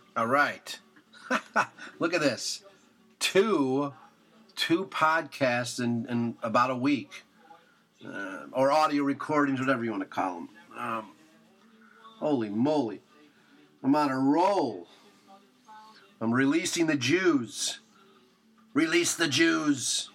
All right. Look at this. Two podcasts in about a week. Or audio recordings, whatever you want to call them. Holy moly. I'm on a roll. I'm releasing the Jews. Release the Jews.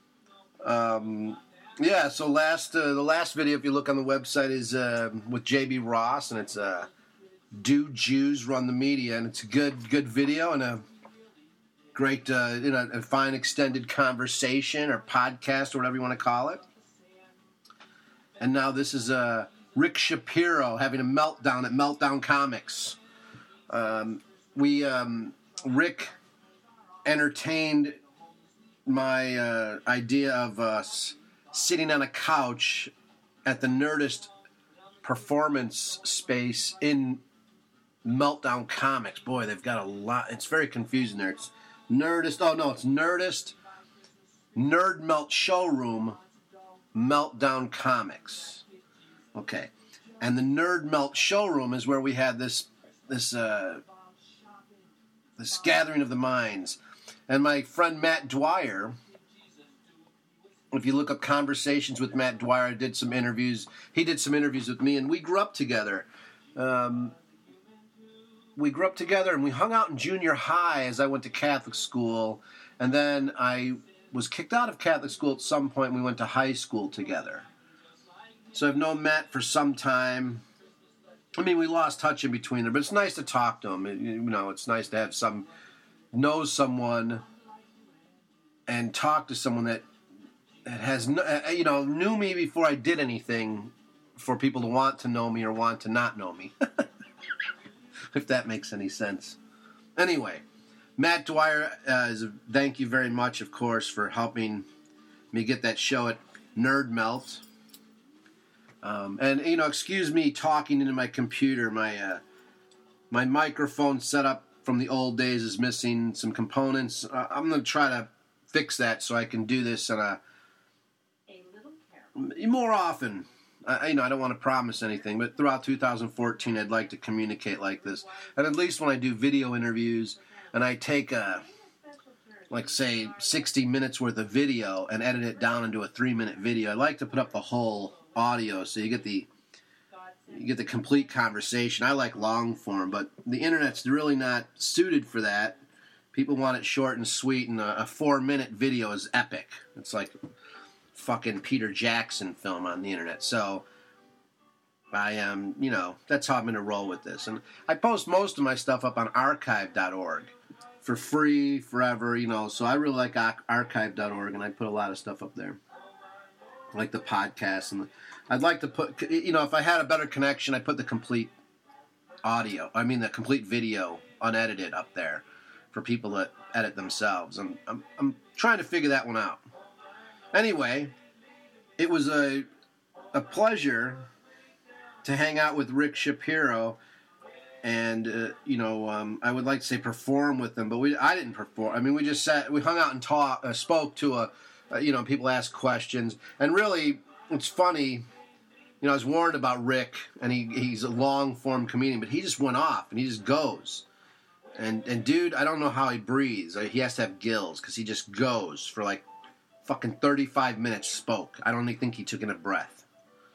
Yeah, so the last video, if you look on the website, is with J.B. Ross, and it's Do Jews Run the Media, and it's a good video and a great, a fine extended conversation or podcast or whatever you want to call it. And now this is Rick Shapiro having a meltdown at Meltdown Comics. Rick entertained my idea of us sitting on a couch at the Nerdist performance space in Meltdown Comics. Boy, they've got a lot. It's very confusing there. It's Nerdist. Oh, no, it's Nerdist Nerd Melt Showroom Meltdown Comics. Okay. And the Nerd Melt Showroom is where we had this gathering of the minds. And my friend Matt Dwyer, if you look up Conversations with Matt Dwyer, I did some interviews. He did some interviews with me, and we grew up together. And we hung out in junior high as I went to Catholic school. And then I was kicked out of Catholic school at some point, and we went to high school together. So I've known Matt for some time. I mean, we lost touch in between there, but it's nice to talk to him. It's nice to have know someone and talk to someone that has, knew me before I did anything for people to want to know me or want to not know me. If that makes any sense. Anyway, Matt Dwyer, thank you very much, of course, for helping me get that show at Nerd Melt. Excuse me talking into my computer. My microphone setup from the old days is missing some components. I'm going to try to fix that so I can do this more often. I don't want to promise anything, but throughout 2014, I'd like to communicate like this. And at least when I do video interviews and I take, 60 minutes worth of video and edit it down into a 3-minute video, I like to put up the whole audio so you get the complete conversation. I like long form, but the internet's really not suited for that. People want it short and sweet, and a 4-minute video is epic. It's like fucking Peter Jackson film on the internet. So I am, that's how I'm going to roll with this. And I post most of my stuff up on archive.org for free forever, so I really like archive.org, and I put a lot of stuff up there. Like the podcast, and I'd like to put, if I had a better connection, I'd put the complete the complete video unedited up there for people that edit themselves. I'm trying to figure that one out. Anyway, it was a pleasure to hang out with Rick Shapiro, and I would like to say perform with him, but I didn't perform. I mean, we just we hung out and spoke to people ask questions, and really, it's funny. I was warned about Rick, and he's a long-form comedian, but he just went off, and he just goes. And dude, I don't know how he breathes. He has to have gills, because he just goes for like fucking 35 minutes spoke. I don't even think he took in a breath.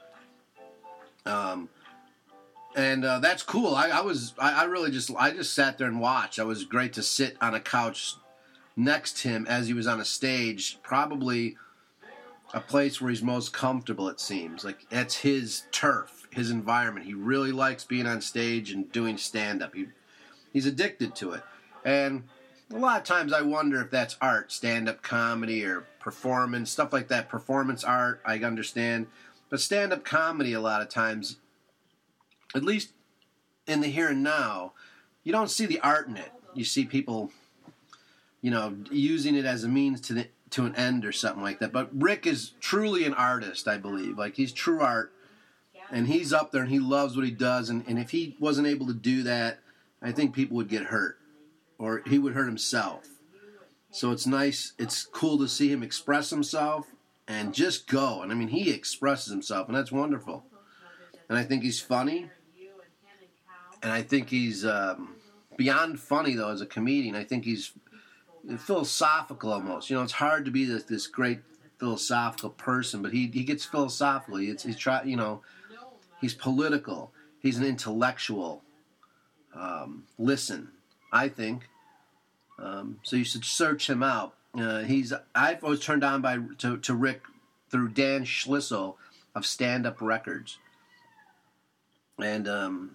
That's cool. I just sat there and watched. It was great to sit on a couch next to him as he was on a stage, probably a place where he's most comfortable, it seems. Like, that's his turf, his environment. He really likes being on stage and doing stand-up. He's addicted to it. And a lot of times I wonder if that's art, stand-up comedy or performance, stuff like that. Performance art, I understand. But stand-up comedy, a lot of times, at least in the here and now, you don't see the art in it. You see people, using it as a means to an end or something like that. But Rick is truly an artist, I believe. Like, he's true art, and he's up there, and he loves what he does. And if he wasn't able to do that, I think people would get hurt, or he would hurt himself. So it's nice, it's cool to see him express himself and just go. And I mean, he expresses himself, and that's wonderful. And I think he's funny, and I think he's beyond funny, though, as a comedian. I think he's philosophical almost. You know, it's hard to be this great philosophical person, but he gets philosophical. He's political. He's an intellectual. Listen, I think. So you should search him out. I've always turned on to Rick through Dan Schlissel of Stand Up Records. And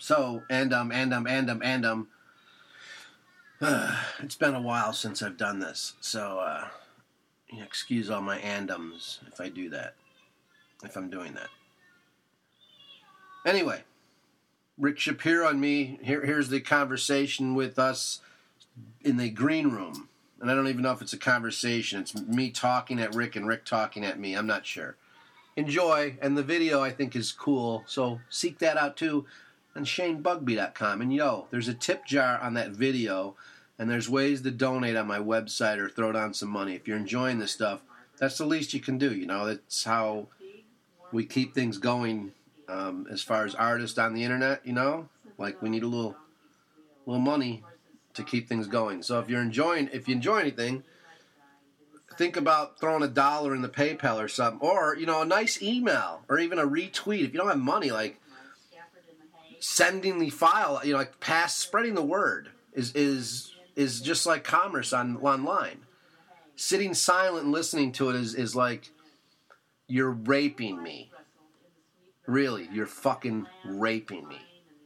it's been a while since I've done this, so excuse all my andums if I do that, if I'm doing that. Anyway, Rick Shapiro and me, here's the conversation with us in the green room. And I don't even know if it's a conversation. It's me talking at Rick and Rick talking at me. I'm not sure. Enjoy. And the video, I think, is cool. So seek that out, too, on ShaneBugby.com. And, there's a tip jar on that video. And there's ways to donate on my website or throw down some money. If you're enjoying this stuff, that's the least you can do. That's how we keep things going as far as artists on the internet, Like, we need a little money to keep things going. So if you enjoy anything, think about throwing $1 in the PayPal or something, or a nice email, or even a retweet. If you don't have money, like sending the file, spreading the word is just like commerce online. Sitting silent and listening to it is like you're raping me. Really, you're fucking raping me.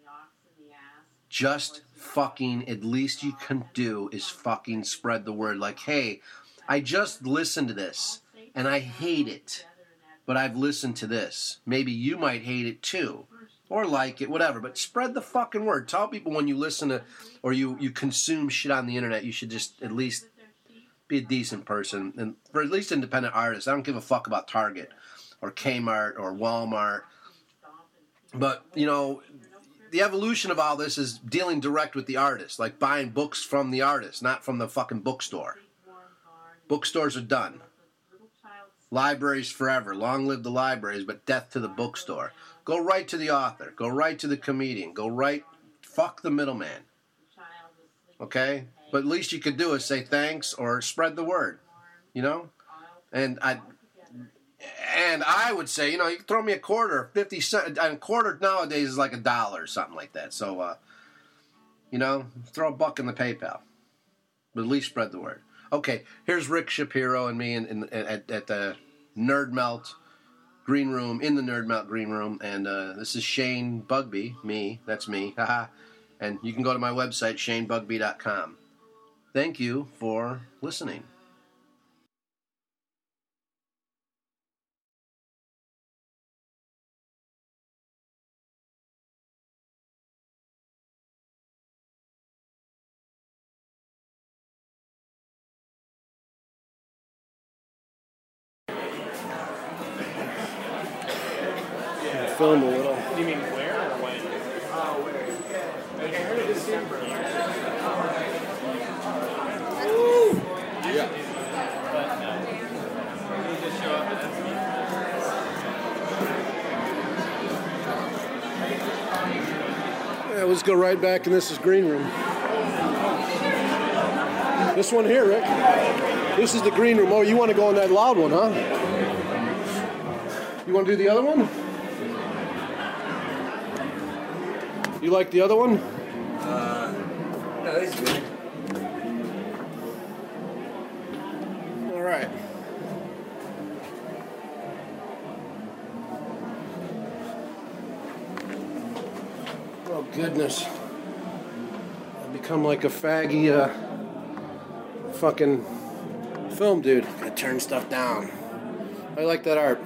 Just fucking, at least you can do is fucking spread the word. Like, hey, I just listened to this and I hate it, but I've listened to this. Maybe you might hate it too, or like it, whatever, but spread the fucking word. Tell people when you listen to or you consume shit on the internet, you should just at least be a decent person. And for at least independent artists, I don't give a fuck about Target or Kmart or Walmart. But, the evolution of all this is dealing direct with the artist, like buying books from the artist, not from the fucking bookstore. Bookstores are done. Libraries forever. Long live the libraries, but death to the bookstore. Go right to the author. Go right to the comedian. Fuck the middleman. Okay? But at least you could do is say thanks or spread the word, And I would say, you can throw me a quarter, 50 cents. A quarter nowadays is like $1 or something like that. So, throw $1 in the PayPal. But at least spread the word. Okay, here's Rick Shapiro and me at the Nerd Melt green room, in the Nerd Melt green room. And this is Shane Bugby, me. That's me. Haha. And you can go to my website, ShaneBugby.com. Thank you for listening. Film a little. You mean where or when? Oh, where? Like I heard it December. Yeah. But no. You just show up and that's me. Yeah, let's go right back, and this is green room. This one here, Rick. This is the green room. Oh, you want to go on that loud one, huh? You want to do the other one? You like the other one? No, it's good. All right. Oh, goodness. I've become like a faggy, fucking film dude. Gotta turn stuff down. I like that art.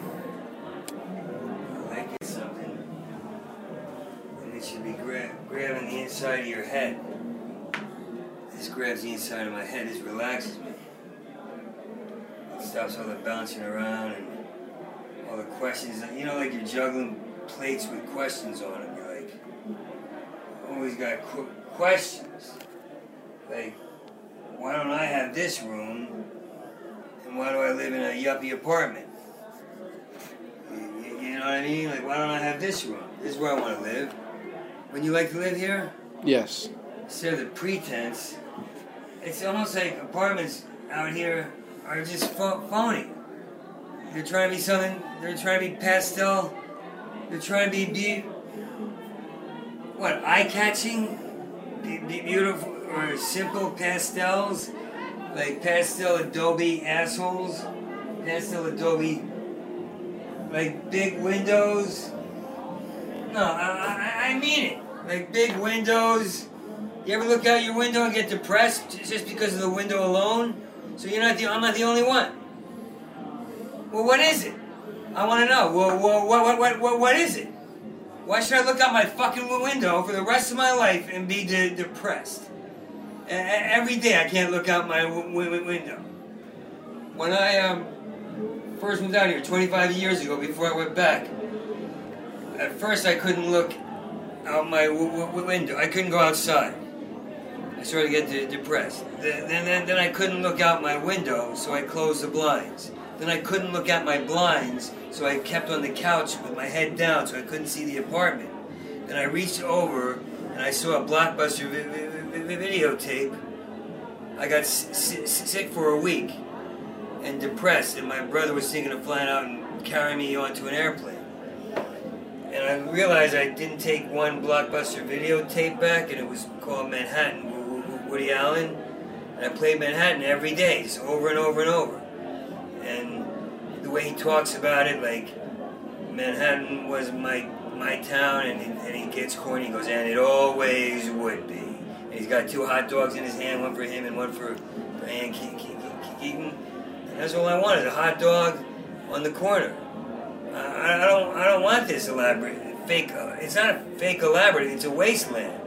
Like it's something. And it should be grabbing the inside of your head. This grabs the inside of my head. This relaxes me. It stops all the bouncing around and all the questions. Like you're juggling plates with questions on them. You're like, always got questions. Like, why don't I have this room? And why do I live in a yuppie apartment? You know what I mean? Like, why don't I have this room? This is where I want to live. Would you like to live here? Yes. instead of the pretense. It's almost like apartments out here are just phony. They're trying to be something. They're trying to be pastel. They're trying to be eye-catching, beautiful, or simple pastels, like pastel Adobe assholes, pastel Adobe, like big windows. No, I mean it. Like big windows. You ever look out your window and get depressed just because of the window alone? So I'm not the only one. Well, what is it? I want to know. Well, what is it? Why should I look out my fucking window for the rest of my life and be depressed? Every day I can't look out my window. When I first moved out here 25 years ago, before I went back, at first I couldn't look out my window. I couldn't go outside. I started to get depressed. Then I couldn't look out my window, so I closed the blinds. Then I couldn't look at my blinds, so I kept on the couch with my head down so I couldn't see the apartment. Then I reached over and I saw a Blockbuster videotape. I got sick for a week and depressed, and my brother was thinking of flying out and carrying me onto an airplane. And I realized I didn't take one Blockbuster videotape back, and it was called Manhattan, Woody Allen. And I played Manhattan every day, just over and over and over. And the way he talks about it, like Manhattan was my town, and he gets corny. He goes, and it always would be. And he's got 2 hot dogs in his hand, one for him and one for Ann Keaton. And that's all I wanted, a hot dog on the corner. I don't want this elaborate fake. It's not a fake elaborate. It's a wasteland.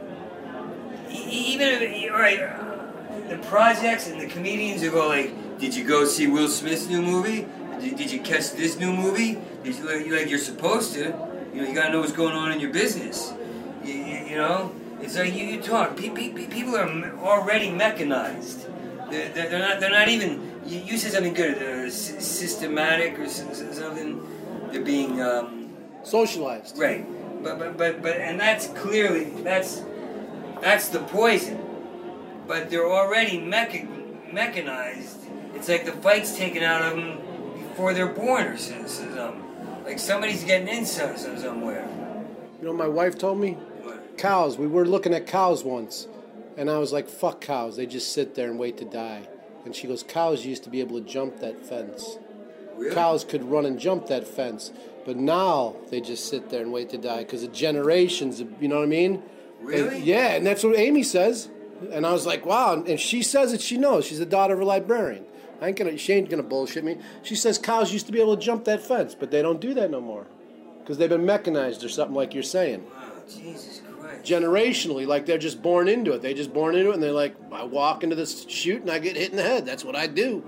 Even if all right, the projects and the comedians who go like, did you go see Will Smith's new movie? Did you catch this new movie? You're supposed to. You gotta know what's going on in your business. You know, it's like you talk. People are already mechanized. They're not even. You said something good. Systematic or something. They're being socialized. Right. But and that's clearly that's the poison. But they're already mechanized. It's like the fight's taken out of them before they're born or something. Like somebody's getting in somewhere. You know what my wife told me? What? Cows. We were looking at cows once. And I was like, fuck cows. They just sit there and wait to die. And she goes, cows used to be able to jump that fence. Really? Cows could run and jump that fence. But now they just sit there and wait to die because of generations, you know what I mean? Really? Yeah, and that's what Amy says. And I was like, wow. And she says it, she knows. She's the daughter of a librarian. She ain't gonna bullshit me. She says cows used to be able to jump that fence, but they don't do that no more. Because they've been mechanized or something like you're saying. Wow, Jesus Christ. Generationally, like they're just born into it. They just born into it and they're like, I walk into this chute and I get hit in the head. That's what I do.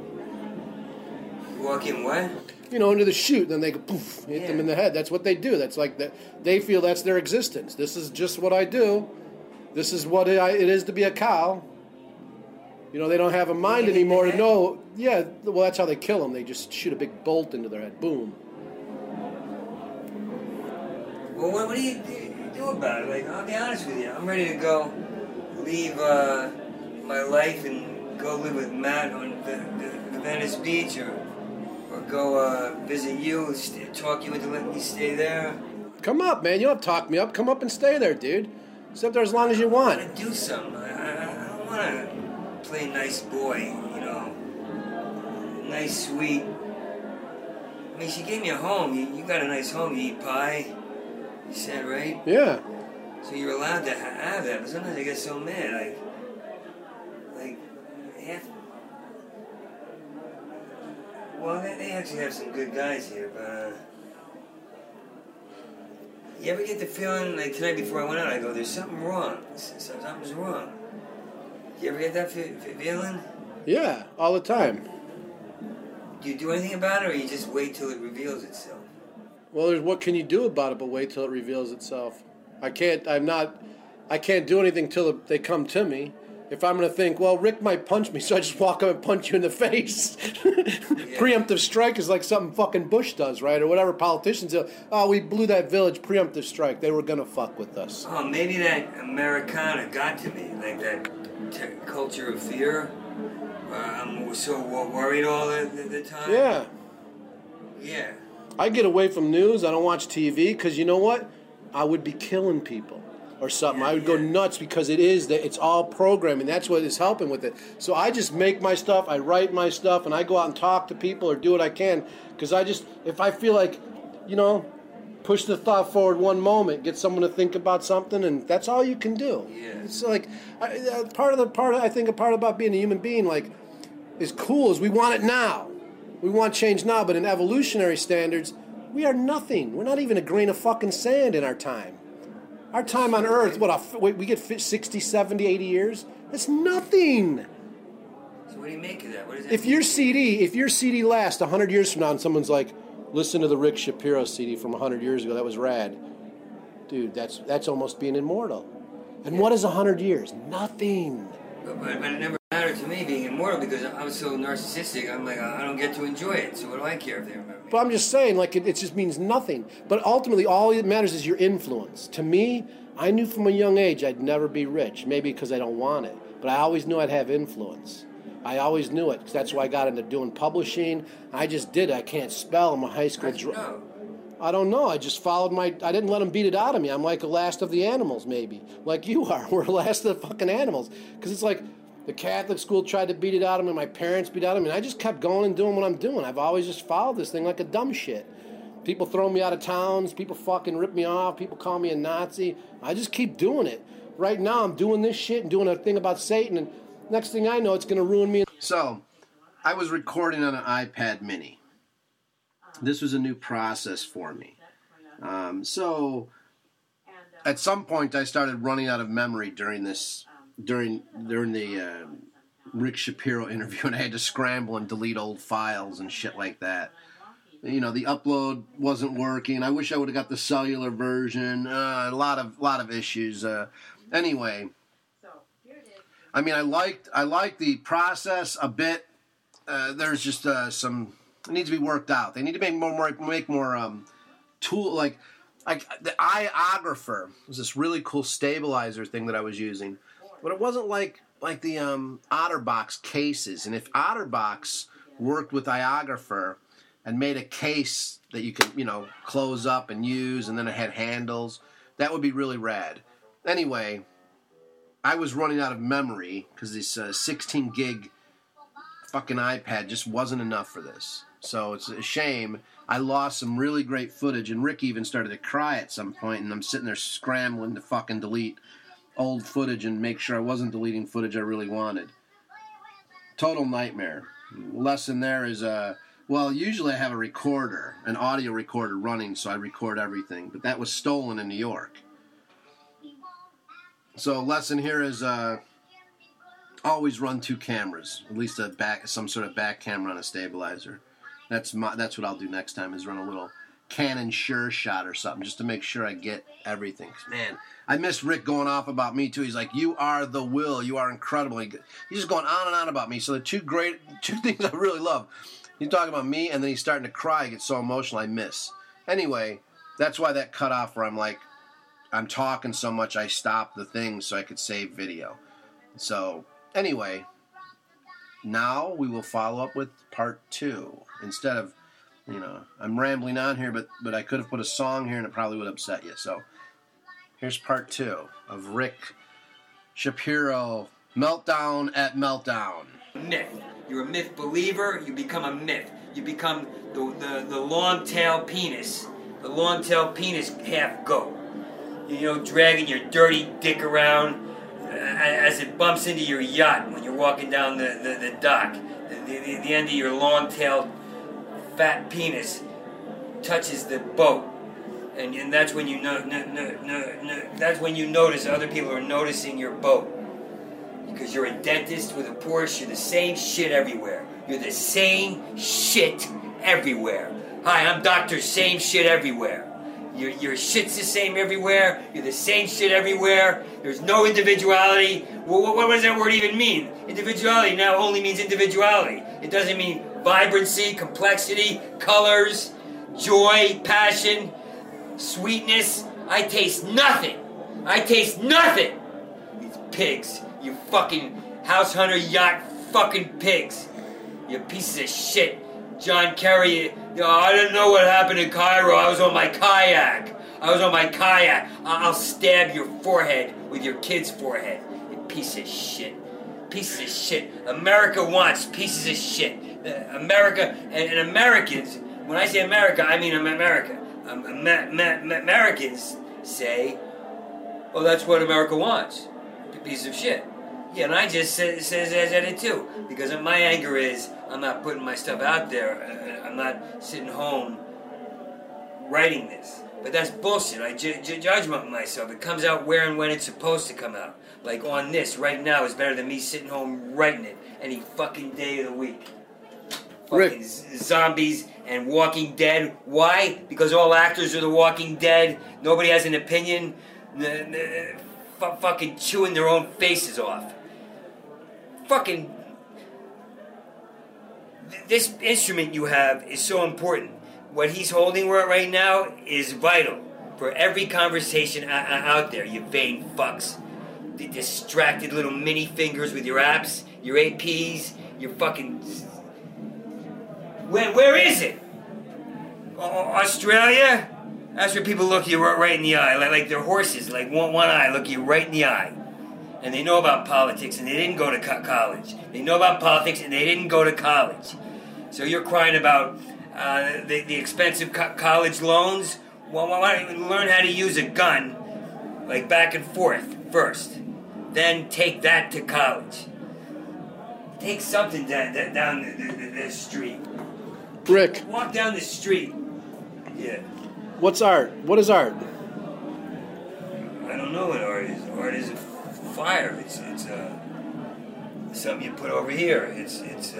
Walk in what? You know, into the chute, and then they go poof, hit them in the head. That's what they do. That's like they feel that's their existence. This is just what I do. This is what it is to be a cow. You know, they don't have a mind anymore to know. Yeah, well, that's how they kill them. They just shoot a big bolt into their head. Boom. Well, what do you do about it? Like, I'll be honest with you. I'm ready to go leave my life and go live with Matt on the Venice Beach or go visit you, talk you into letting me stay there. Come up, man. You don't have to talk me up. Come up and stay there, dude. Sit there as long as you I want. want to do something. I don't want to play nice boy, you know. Nice, sweet. I mean, she gave me a home. You got a nice home. You eat pie. You said, right? Yeah. So you're allowed to have that. But sometimes I get so mad. Like half. Well, they actually have some good guys here, but you ever get the feeling, like tonight before I went out, I go, there's something wrong. Something's wrong. You ever get that feeling? Yeah, all the time. Do you do anything about it, or you just wait till it reveals itself? Well, what can you do about it but wait till it reveals itself? I can't do anything till they come to me. if I'm going to think, well, Rick might punch me, so I just walk up and punch you in the face. Preemptive strike is like something fucking Bush does, right? Or whatever politicians do. Oh, we blew that village, preemptive strike. They were going to fuck with us. Oh, maybe that Americana got to me, like that culture of fear. I'm so worried all the time. Yeah. Yeah. I get away from news. I don't watch TV because you know what? I would be killing people or something. I would go nuts because it's all programming. That's what is helping with it. So I just make my stuff, I write my stuff, and I go out and talk to people or do what I can because if I feel like, push the thought forward one moment, get someone to think about something, and that's all you can do. Yeah. It's like part about being a human being, like, is cool is we want it now. We want change now, but in evolutionary standards, we are nothing. We're not even a grain of fucking sand in our time. Our time on Earth, we get 60, 70, 80 years? That's nothing. So what do you make of that? What does that If your CD lasts 100 years from now and someone's like, listen to the Rick Shapiro CD from 100 years ago, that was rad. Dude, that's almost being immortal. And what is 100 years? Nothing. But it never mattered to me being immortal because I was so narcissistic. I'm like, I don't get to enjoy it. So what do I care if they remember me? But I'm just saying, like, it just means nothing. But ultimately, all that matters is your influence. To me, I knew from a young age I'd never be rich. Maybe because I don't want it. But I always knew I'd have influence. I always knew it. 'Cause that's why I got into doing publishing. I just did it. I can't spell. I'm a high school know? I don't know. I just followed I didn't let them beat it out of me. I'm like the last of the animals, maybe. Like you are. We're the last of the fucking animals. Because it's like the Catholic school tried to beat it out of me. My parents beat it out of me. And I just kept going and doing what I'm doing. I've always just followed this thing like a dumb shit. People throw me out of towns. People fucking rip me off. People call me a Nazi. I just keep doing it. Right now, I'm doing this shit and doing a thing about Satan. And next thing I know, it's going to ruin me. So, I was recording on an iPad mini. This was a new process for me. So, at some point, I started running out of memory during the Rick Shapiro interview, and I had to scramble and delete old files and shit like that. The upload wasn't working. I wish I would have got the cellular version. A lot of issues. Anyway, I mean, I liked the process a bit. There's just some. It needs to be worked out. They need to make more tool like the iOgrapher was this really cool stabilizer thing that I was using, but it wasn't like the OtterBox cases. And if OtterBox worked with iOgrapher and made a case that you could close up and use, and then it had handles, that would be really rad. Anyway, I was running out of memory because this 16 gig fucking iPad just wasn't enough for this. So it's a shame. I lost some really great footage, and Rick even started to cry at some point, and I'm sitting there scrambling to fucking delete old footage and make sure I wasn't deleting footage I really wanted. Total nightmare. Lesson there is, usually I have a recorder, an audio recorder running, so I record everything, but that was stolen in New York. So lesson here is always run 2 cameras, at least some sort of back camera on a stabilizer. That's what I'll do next time, is run a little Canon Sure Shot or something, just to make sure I get everything. Man, I miss Rick going off about me too. He's like, "You are the will. You are incredible." He's just going on and on about me. So the two things I really love. He's talking about me, and then he's starting to cry. He gets so emotional. I miss. Anyway, that's why that cut off where I'm like, I'm talking so much I stopped the thing so I could save video. So anyway, now we will follow up with part 2. Instead of, I'm rambling on here, but I could have put a song here and it probably would upset you. So here's part 2 of Rick Shapiro, Meltdown at Meltdown. Myth. You're a myth believer, you become a myth. You become the long-tail penis. The long-tail penis half goat. Dragging your dirty dick around as it bumps into your yacht when you're walking down the dock. The end of your long-tailed fat penis touches the boat, and that's when you that's when you notice other people are noticing your boat. Because you're a dentist with a Porsche, you're the same shit everywhere. You're the same shit everywhere. Hi, I'm Dr. Same Shit Everywhere. Your shit's the same everywhere. You're the same shit everywhere. There's no individuality. Well, what does that word even mean? Individuality now only means individuality. It doesn't mean vibrancy, complexity, colors, joy, passion, sweetness. I taste nothing. I taste nothing. These pigs. You fucking house hunter yacht fucking pigs. You pieces of shit. John Kerry, I didn't know what happened in Cairo. I was on my kayak. I'll stab your forehead with your kid's forehead. You piece of shit. Pieces of shit. America wants pieces of shit. America and Americans, when I say America, I mean America. Americans say, well, that's what America wants. A piece of shit. Yeah, and I just said it too. Because my anger is, I'm not putting my stuff out there. I'm not sitting home writing this. But that's bullshit. I judge myself. It comes out where and when it's supposed to come out. Like on this, right now, is better than me sitting home writing it any fucking day of the week. Fucking zombies and Walking Dead. Why? Because all actors are the Walking Dead. Nobody has an opinion. Fucking chewing their own faces off. Fucking... This instrument you have is so important. What he's holding right now is vital for every conversation out there, you vain fucks. The distracted little mini fingers with your apps, your APs, your fucking... Where is it? Australia? That's where people look you right in the eye, like they're horses, like one eye, look you right in the eye. And they know about politics, and they didn't go to college. They know about politics, and they didn't go to college. So you're crying about the expensive college loans? Well, why don't you learn how to use a gun, like back and forth, first. Then take that to college. Take something down the street. Rick. Walk down the street. Yeah. What's art? What is art? I don't know what art is. Art is fire. It's something you put over here. It's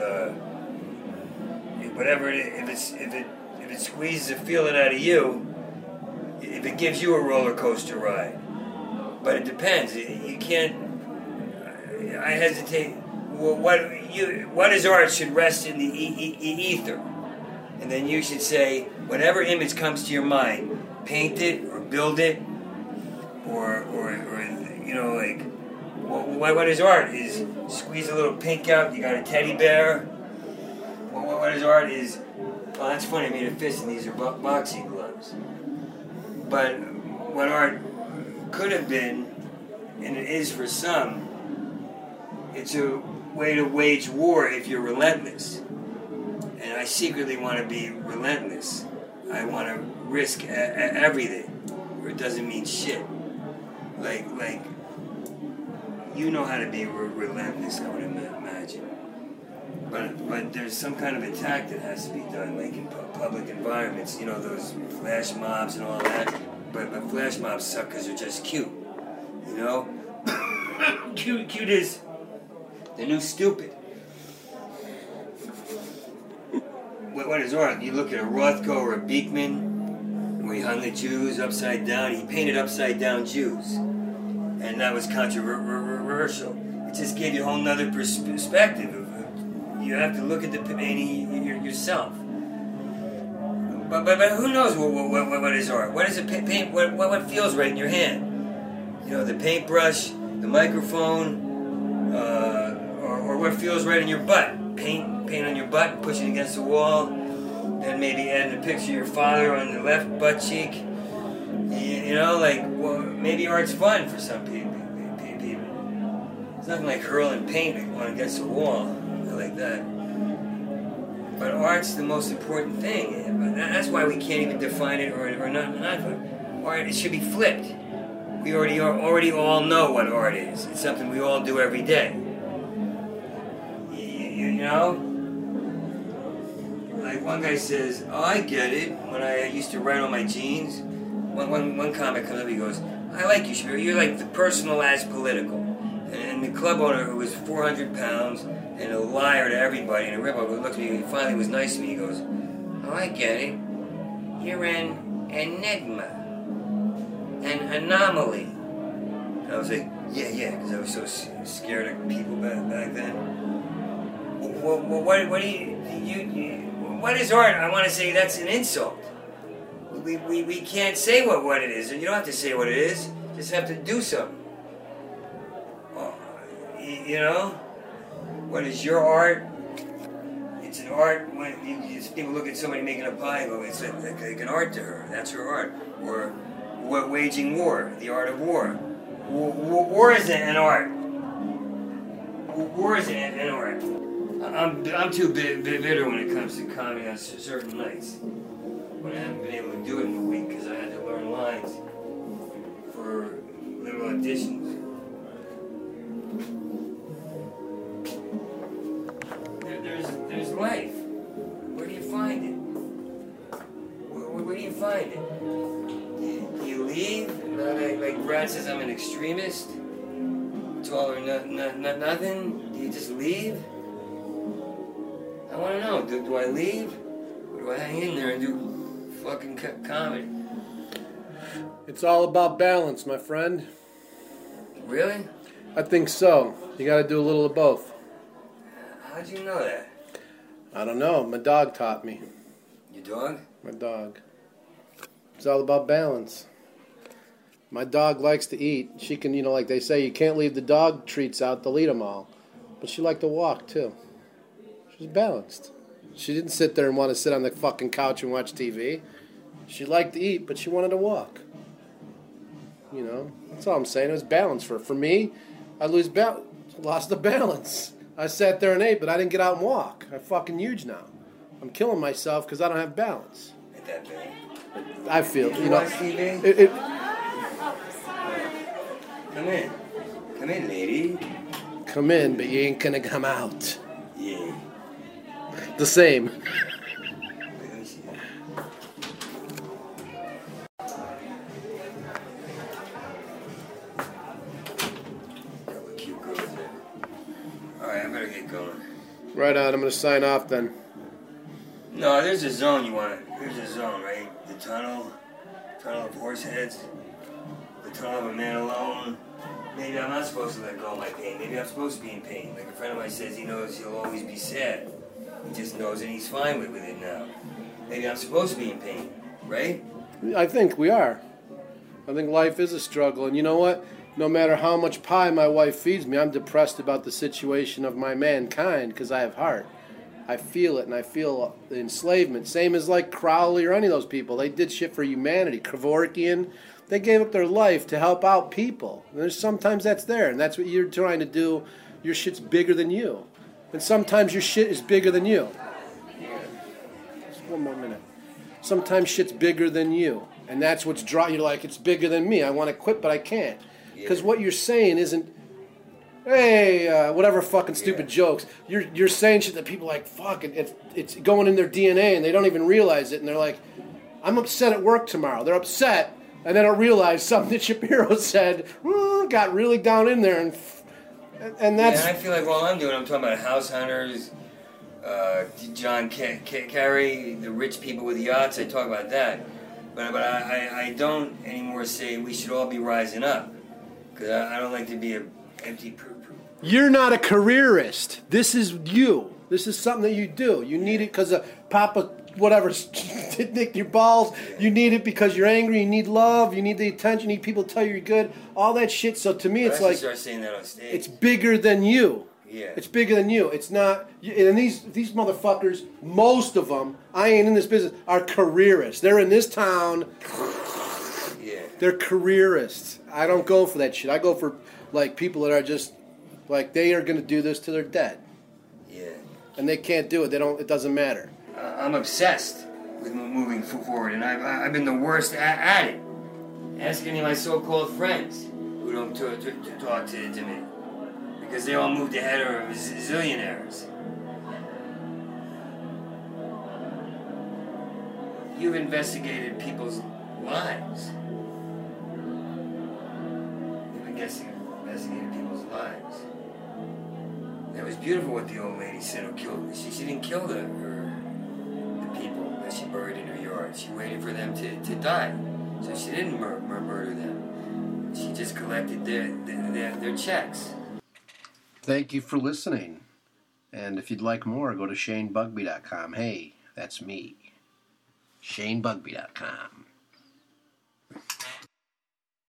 whatever it is. If it squeezes a feeling out of you, if it gives you a roller coaster ride. But it depends. You can't. I hesitate. Well, what is art should rest in the ether, and then you should say whatever image comes to your mind, paint it or build it, or like what is art is squeeze a little pink out. You got a teddy bear. What is art is. Oh, that's funny. I made a fist, and these are boxing gloves. But what art could have been, and it is for some, it's a way to wage war if you're relentless. And I secretly want to be relentless. I want to risk everything, or it doesn't mean shit. Like you know how to be relentless, I would imagine. But there's some kind of attack that has to be done, like in public environments. You know, those flash mobs and all that. But flash mobs suck because they're just cute. You know? Cute is the new stupid. What is art? You look at a Rothko or a Beekman, where he hung the Jews upside down. He painted upside down Jews. And that was controversial. It just gave you a whole nother perspective. You have to look at the painting yourself. But who knows what is art? What is a paint? What feels right in your hand? You know, the paintbrush, the microphone, or what feels right in your butt? Paint on your butt, push it against the wall. Then maybe add a picture of your father on the left butt cheek. You know, maybe art's fun for some people. It's nothing like hurling paint on against the wall. Like that. But art's the most important thing. That's why we can't even define it or not. Art, it should be flipped. We already all know what art is. It's something we all do every day. You know? Like one guy says, oh, I get it. When I used to write on my jeans, one comic comes up, he goes, I like you, Shapiro. You're like the personalized political. And the club owner who was 400 pounds and a liar to everybody, and a rip-off, looked at me, and he finally was nice to me. He goes, oh, I get it. You're an enigma. an anomaly. And I was like, yeah, because I was so scared of people back then. Well, what do you what is art? I want to say that's an insult. We can't say what it is, and you don't have to say what it is. You just have to do something. You know? What is your art? It's an art when people look at somebody making a pie and go, it's like an art to her. That's her art. Or what, waging war, the art of war. War is an art. War is an art. I'm too bitter when it comes to comedy on certain nights. When I haven't been able to do it in a week because I had to learn lines for little auditions. There's life. Where do you find it? Where do you find it? Do you leave? Like Brad says I'm an extremist? It's all or nothing? Do you just leave? I want to know, do I leave? Or do I hang in there and do fucking comedy? It's all about balance, my friend. Really? I think so. You got to do a little of both. How'd you know that? I don't know. My dog taught me. Your dog? My dog. It's all about balance. My dog likes to eat. She can, like they say, you can't leave the dog treats out, they'll eat them all. But she liked to walk, too. She's balanced. She didn't sit there and want to sit on the fucking couch and watch TV. She liked to eat, but she wanted to walk. That's all I'm saying. It was balance for her. For me, I lost the balance. I sat there and ate, but I didn't get out and walk. I'm fucking huge now. I'm killing myself because I don't have balance. Ain't that bad? I feel, watch TV? Come in, lady. Come in, but you ain't gonna come out. Yeah. The same. Let me see that. Couple of cute girls there. Alright, I better get going. Right on, I'm gonna sign off then. No, there's a zone you want. There's a zone, right? The tunnel of horse heads, the tunnel of a man alone. Maybe I'm not supposed to let go of my pain. Maybe I'm supposed to be in pain. Like a friend of mine says, he knows he'll always be sad. He just knows and he's fine with it now. Maybe I'm supposed to be in pain, right? I think we are. I think life is a struggle, and you know what? No matter how much pie my wife feeds me, I'm depressed about the situation of my mankind because I have heart. I feel it, and I feel the enslavement. Same as like Crowley or any of those people. They did shit for humanity. Kevorkian, they gave up their life to help out people. And sometimes that's there, and that's what you're trying to do. Your shit's bigger than you. And sometimes your shit is bigger than you. Just one more minute. Sometimes shit's bigger than you. And that's what's you're like, it's bigger than me. I want to quit, but I can't. Because what you're saying isn't, hey, whatever fucking stupid jokes. You're saying shit that people are like, fuck, it's going in their DNA and they don't even realize it. And they're like, I'm upset at work tomorrow. They're upset and they don't realize something that Shapiro said got really down in there. And that's... Yeah, and I feel like all I'm doing, I'm talking about house hunters, John Kerry, the rich people with yachts. I talk about that. But I don't anymore say we should all be rising up. Because I don't like to be an empty poo-poo. You're not a careerist. This is you. This is something that you do. You need it because Papa, whatever, nicked your balls. You need it because you're angry. You need love. You need the attention. You need people to tell you you're good. All that shit. So to me, it's like... start saying that on stage. It's bigger than you. Yeah. It's bigger than you. It's not... And these motherfuckers, most of them, I ain't in this business, are careerists. They're in this town... They're careerists. I don't go for that shit. I go for like people that are just like they are going to do this till they're dead. Yeah. And they can't do it. They don't. It doesn't matter. I'm obsessed with moving forward, and I've been the worst at it. Ask any of my so-called friends who don't talk to me because they all moved ahead or are zillionaires. You've investigated people's lives. Investigating people's lives. It was beautiful what the old lady said. Who killed? She didn't kill the people that she buried in her yard. She waited for them to die. So she didn't murder them. She just collected their checks. Thank you for listening. And if you'd like more, go to ShaneBugby.com. Hey, that's me. ShaneBugby.com.